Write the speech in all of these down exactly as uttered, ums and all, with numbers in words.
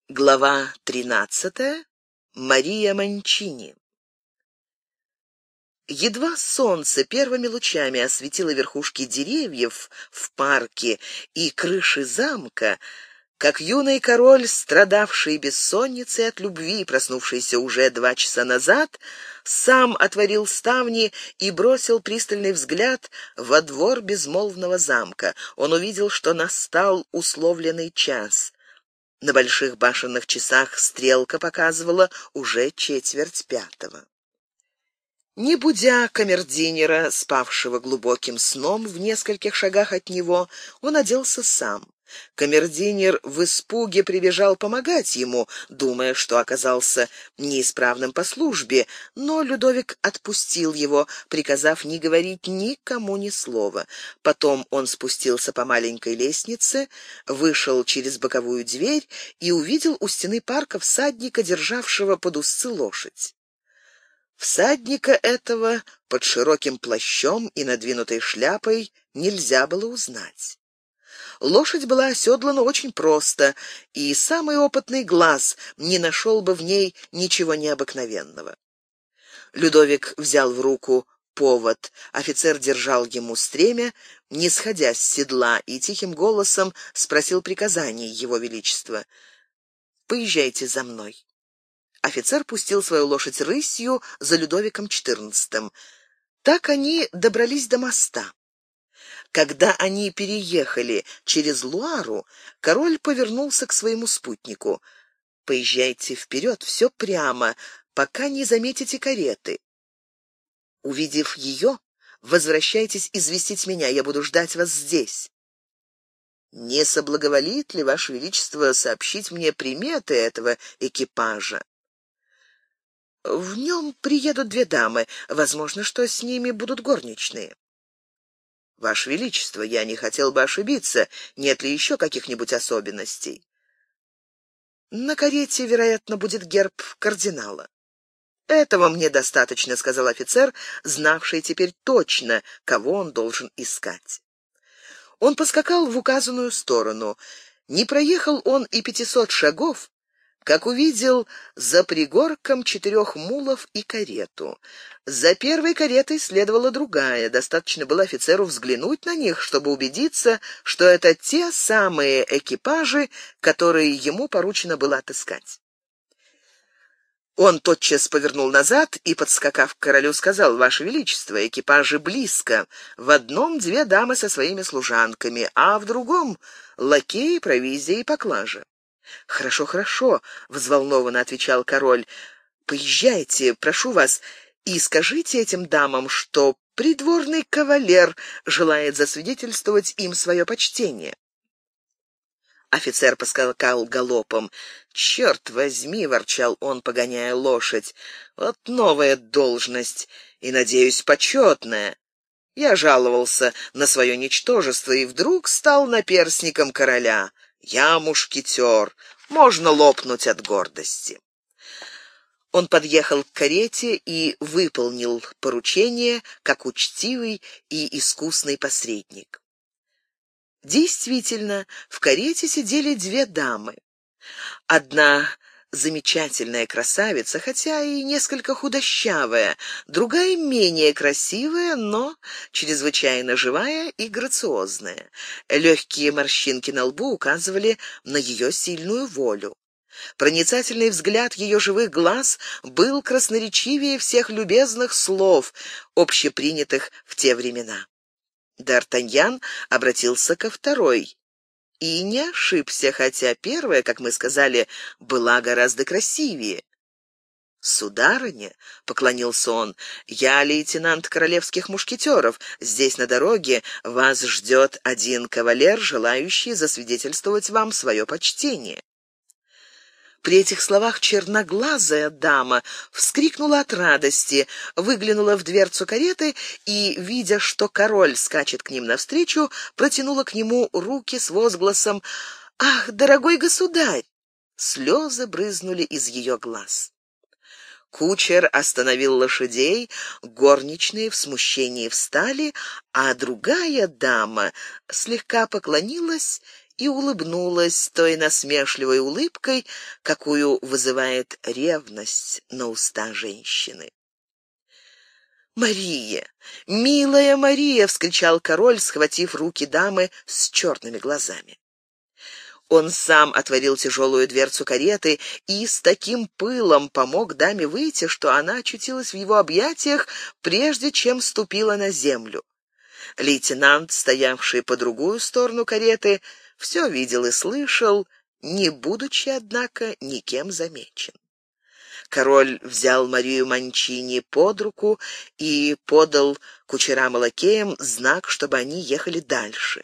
Глава тринадцатая. Мария Манчини. Едва солнце первыми лучами осветило верхушки деревьев в парке и крыши замка, как юный король, страдавший бессонницей от любви, проснувшийся уже два часа назад, сам отворил ставни и бросил пристальный взгляд во двор безмолвного замка. Он увидел, что настал условленный час. На больших башенных часах стрелка показывала уже четверть пятого. Не будя камердинера, спавшего глубоким сном в нескольких шагах от него, он оделся сам. Камердинер в испуге прибежал помогать ему, думая, что оказался неисправным по службе, но Людовик отпустил его, приказав не говорить никому ни слова. Потом он спустился по маленькой лестнице, вышел через боковую дверь и увидел у стены парка всадника, державшего под узцы лошадь. Всадника этого под широким плащом и надвинутой шляпой нельзя было узнать. Лошадь была оседлана очень просто, и самый опытный глаз не нашел бы в ней ничего необыкновенного. Людовик взял в руку повод, офицер держал ему стремя, не сходя с седла, и тихим голосом спросил приказаний его величества: «Поезжайте за мной». Офицер пустил свою лошадь рысью за Людовиком четырнадцатым. Так они добрались до моста. Когда они переехали через Луару, король повернулся к своему спутнику: «Поезжайте вперед, все прямо, пока не заметите кареты. Увидев ее, возвращайтесь известить меня, я буду ждать вас здесь». «Не соблаговолит ли, Ваше Величество, сообщить мне приметы этого экипажа?» «В нем приедут две дамы, возможно, что с ними будут горничные». «Ваше Величество, я не хотел бы ошибиться. Нет ли еще каких-нибудь особенностей?» «На карете, вероятно, будет герб кардинала». «Этого мне достаточно», — сказал офицер, знавший теперь точно, кого он должен искать. Он поскакал в указанную сторону. Не проехал он и пятисот шагов, как увидел за пригорком четырех мулов и карету. За первой каретой следовала другая. Достаточно было офицеру взглянуть на них, чтобы убедиться, что это те самые экипажи, которые ему поручено было отыскать. Он тотчас повернул назад и, подскакав к королю, сказал: «Ваше Величество, экипажи близко. В одном две дамы со своими служанками, а в другом лакеи, провизия и поклажа». «Хорошо, хорошо», — взволнованно отвечал король. «Поезжайте, прошу вас, и скажите этим дамам, что придворный кавалер желает засвидетельствовать им свое почтение». Офицер поскакал галопом. «Черт возьми!» — ворчал он, погоняя лошадь. «Вот новая должность, и, надеюсь, почетная. Я жаловался на свое ничтожество и вдруг стал наперсником короля. Я мушкетер, можно лопнуть от гордости». Он подъехал к карете и выполнил поручение, как учтивый и искусный посредник. Действительно, в карете сидели две дамы. Одна замечательная красавица, хотя и несколько худощавая, другая менее красивая, но чрезвычайно живая и грациозная. Легкие морщинки на лбу указывали на ее сильную волю. Проницательный взгляд ее живых глаз был красноречивее всех любезных слов, общепринятых в те времена. Д'Артаньян обратился ко второй и не ошибся, хотя первая, как мы сказали, была гораздо красивее. «Сударыня», — поклонился он, — «я лейтенант королевских мушкетеров. Здесь на дороге вас ждет один кавалер, желающий засвидетельствовать вам свое почтение». При этих словах черноглазая дама вскрикнула от радости, выглянула в дверцу кареты и, видя, что король скачет к ним навстречу, протянула к нему руки с возгласом: «Ах, дорогой государь!» Слезы брызнули из ее глаз. Кучер остановил лошадей, горничные в смущении встали, а другая дама слегка поклонилась и улыбнулась той насмешливой улыбкой, какую вызывает ревность на уста женщины. «Мария! Милая Мария!» — вскричал король, схватив руки дамы с черными глазами. Он сам отворил тяжелую дверцу кареты и с таким пылом помог даме выйти, что она очутилась в его объятиях, прежде чем ступила на землю. Лейтенант, стоявший по другую сторону кареты, все видел и слышал, не будучи, однако, никем замечен. Король взял Марию Манчини под руку и подал кучерам и лакеям знак, чтобы они ехали дальше.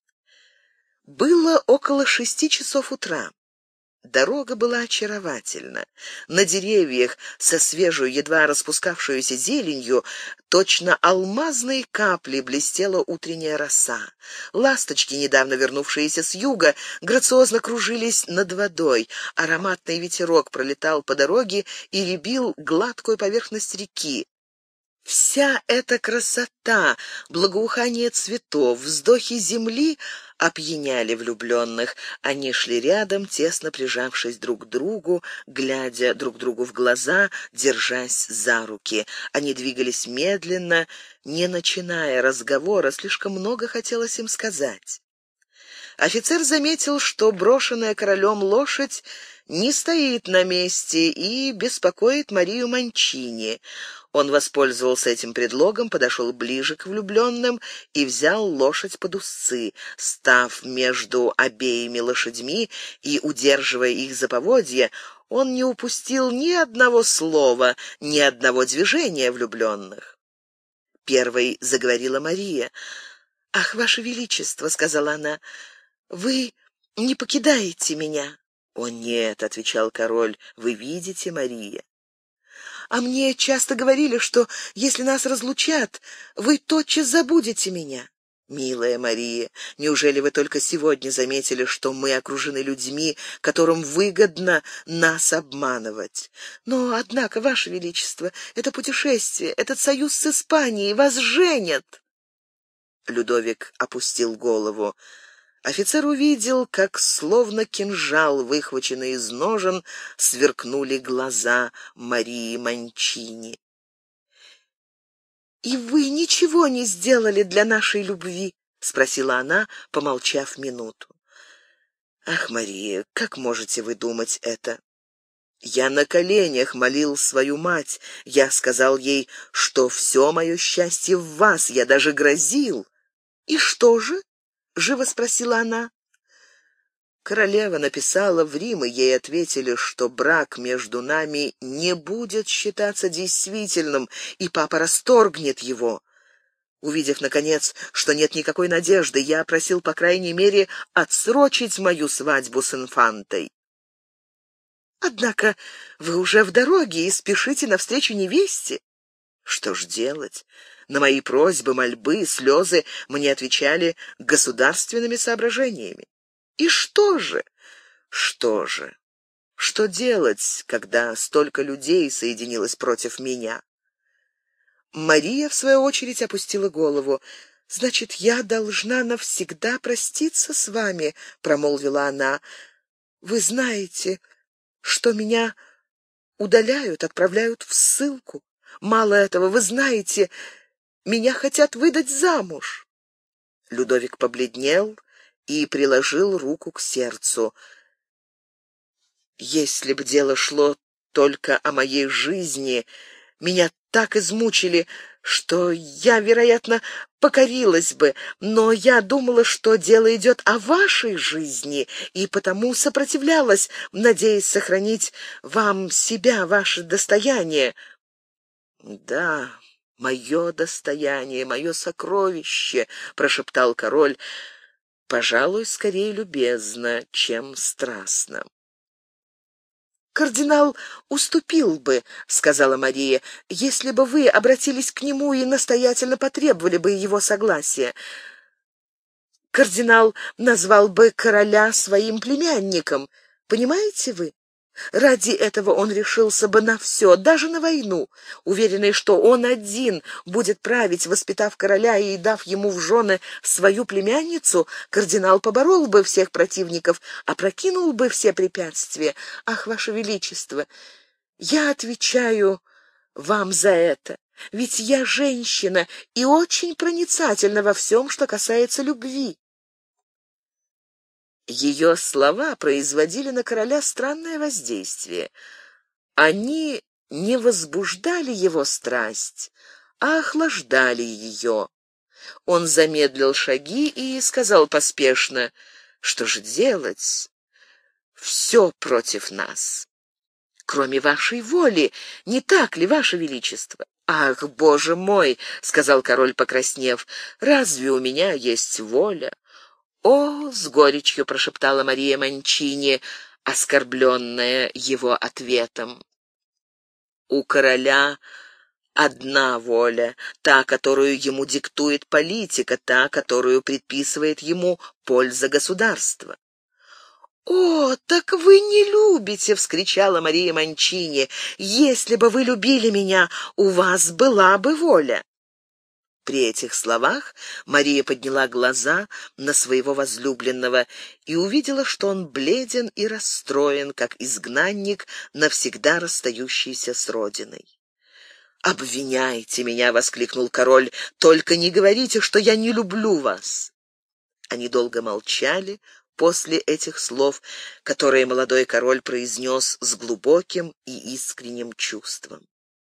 Было около шести часов утра. Дорога была очаровательна. На деревьях со свежей, едва распускавшуюся зеленью, точно алмазные капли блестела утренняя роса. Ласточки, недавно вернувшиеся с юга, грациозно кружились над водой. Ароматный ветерок пролетал по дороге и рябил гладкую поверхность реки. Вся эта красота, благоухание цветов, вздохи земли опьяняли влюбленных. Они шли рядом, тесно прижавшись друг к другу, глядя друг другу в глаза, держась за руки. Они двигались медленно, не начиная разговора, слишком много хотелось им сказать. Офицер заметил, что брошенная королем лошадь не стоит на месте и беспокоит Марию Манчини. Он воспользовался этим предлогом, подошел ближе к влюбленным и взял лошадь под уздцы. Став между обеими лошадьми и удерживая их за поводья, он не упустил ни одного слова, ни одного движения влюбленных. Первой заговорила Мария. «Ах, Ваше Величество», — сказала она, — «вы не покидаете меня». «О нет», — отвечал король, — «вы видите, Мария». «А мне часто говорили, что если нас разлучат, вы тотчас забудете меня». «Милая Мария, неужели вы только сегодня заметили, что мы окружены людьми, которым выгодно нас обманывать? Но, однако, Ваше Величество, это путешествие, этот союз с Испанией, вас женят». Людовик опустил голову. Офицер увидел, как, словно кинжал, выхваченный из ножен, сверкнули глаза Марии Манчини. «И вы ничего не сделали для нашей любви?» — спросила она, помолчав минуту. «Ах, Мария, как можете вы думать это? Я на коленях молил свою мать. Я сказал ей, что все мое счастье в вас. Я даже грозил». «И что же?» — живо спросила она. Королева написала в Рим, и ей ответили, что брак между нами не будет считаться действительным, и папа расторгнет его. Увидев, наконец, что нет никакой надежды, я просил, по крайней мере, отсрочить мою свадьбу с инфантой. «Однако вы уже в дороге и спешите навстречу невесте». Что ж делать? На мои просьбы, мольбы, слезы мне отвечали государственными соображениями. И что же? Что же? Что делать, когда столько людей соединилось против меня? Мария, в свою очередь, опустила голову. «Значит, я должна навсегда проститься с вами», — промолвила она. «Вы знаете, что меня удаляют, отправляют в ссылку. Мало этого, вы знаете, меня хотят выдать замуж». Людовик побледнел и приложил руку к сердцу. «Если б дело шло только о моей жизни, меня так измучили, что я, вероятно, покорилась бы, но я думала, что дело идет о вашей жизни, и потому сопротивлялась, надеясь сохранить вам себя, ваше достояние». «Да, мое достояние, мое сокровище», — прошептал король, — «пожалуй, скорее любезно, чем страстно». «Кардинал уступил бы, — сказала Мария, — если бы вы обратились к нему и настоятельно потребовали бы его согласия. Кардинал назвал бы короля своим племянником. Понимаете вы? Ради этого он решился бы на все, даже на войну, уверенный, что он один будет править, воспитав короля и дав ему в жены свою племянницу. Кардинал поборол бы всех противников, опрокинул бы все препятствия. Ах, ваше величество, я отвечаю вам за это, ведь я женщина и очень проницательна во всем, что касается любви. Ее слова производили на короля странное воздействие. Они не возбуждали его страсть, а охлаждали ее. Он замедлил шаги и сказал поспешно: «Что же делать? Все против нас, кроме вашей воли, не так ли, ваше величество?» «Ах, боже мой!» — сказал король, покраснев, — «разве у меня есть воля?» «О!» — с горечью прошептала Мария Манчини, оскорбленная его ответом. «У короля одна воля, та, которую ему диктует политика, та, которую предписывает ему польза государства». «О, так вы не любите!» — вскричала Мария Манчини. «Если бы вы любили меня, у вас была бы воля». При этих словах Мария подняла глаза на своего возлюбленного и увидела, что он бледен и расстроен, как изгнанник, навсегда расстающийся с родиной. «Обвиняйте меня!» — воскликнул король. «Только не говорите, что я не люблю вас!» Они долго молчали после этих слов, которые молодой король произнес с глубоким и искренним чувством.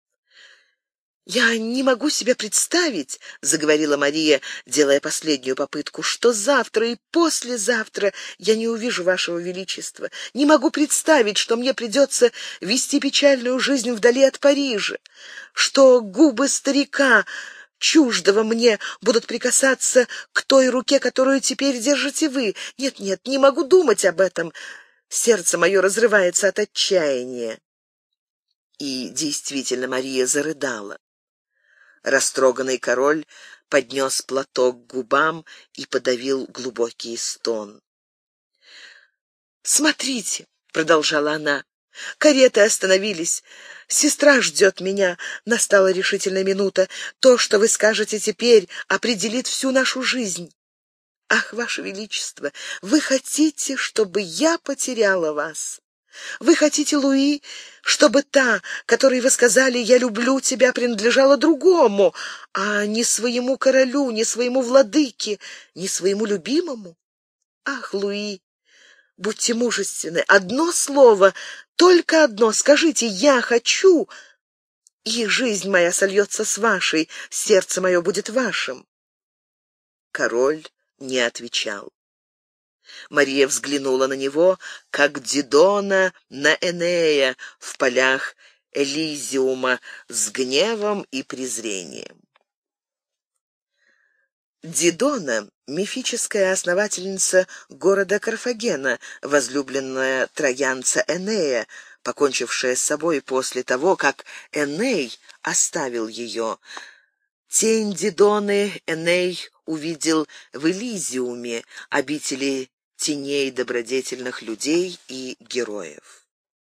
«Я не могу себе представить, — заговорила Мария, делая последнюю попытку, — что завтра и послезавтра я не увижу вашего величества. Не могу представить, что мне придется вести печальную жизнь вдали от Парижа, что губы старика, чуждого мне, будут прикасаться к той руке, которую теперь держите вы. Нет, нет, не могу думать об этом. Сердце мое разрывается от отчаяния». И действительно Мария зарыдала. Растроганный король поднес платок к губам и подавил глубокий стон. «Смотрите», — продолжала она, — «кареты остановились. Сестра ждет меня. Настала решительная минута. То, что вы скажете теперь, определит всю нашу жизнь. Ах, ваше величество, вы хотите, чтобы я потеряла вас? Вы хотите, Луи, чтобы та, которой вы сказали «я люблю тебя», принадлежала другому, а не своему королю, не своему владыке, не своему любимому? Ах, Луи, будьте мужественны. Одно слово, только одно, скажите «я хочу», и жизнь моя сольется с вашей, сердце мое будет вашим. Король не отвечал. Мария взглянула на него, как Дидона на Энея в полях Элизиума, с гневом и презрением. Дидона — мифическая основательница города Карфагена, возлюбленная троянца Энея, покончившая с собой после того, как Эней оставил ее. Тень Дидоны Эней увидел в Элизиуме, обители теней добродетельных людей и героев.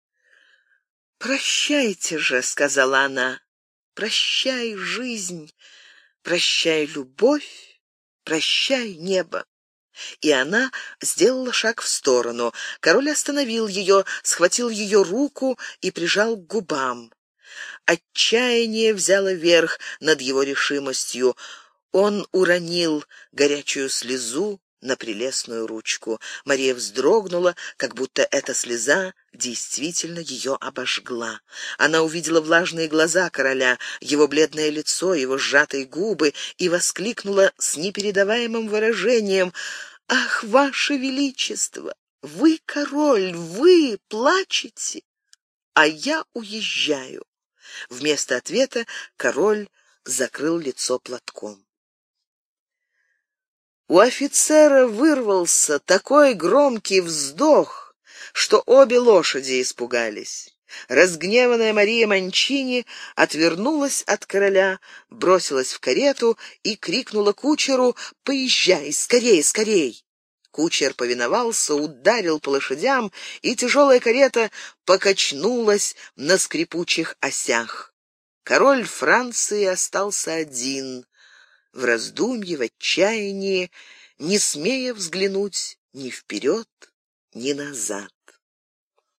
«Прощайте же», — сказала она, — «прощай, жизнь, прощай, любовь, прощай, небо». И она сделала шаг в сторону. Король остановил ее, схватил ее руку и прижал к губам. Отчаяние взяло верх над его решимостью. Он уронил горячую слезу на прелестную ручку. Мария вздрогнула, как будто эта слеза действительно ее обожгла. Она увидела влажные глаза короля, его бледное лицо, его сжатые губы и воскликнула с непередаваемым выражением: «Ах, ваше величество! Вы король, вы плачете, а я уезжаю». Вместо ответа король закрыл лицо платком. У офицера вырвался такой громкий вздох, что обе лошади испугались. Разгневанная Мария Манчини отвернулась от короля, бросилась в карету и крикнула кучеру: «Поезжай, скорей, скорей!» Кучер повиновался, ударил по лошадям, и тяжелая карета покачнулась на скрипучих осях. Король Франции остался один, в раздумье, в отчаянии, не смея взглянуть ни вперед, ни назад.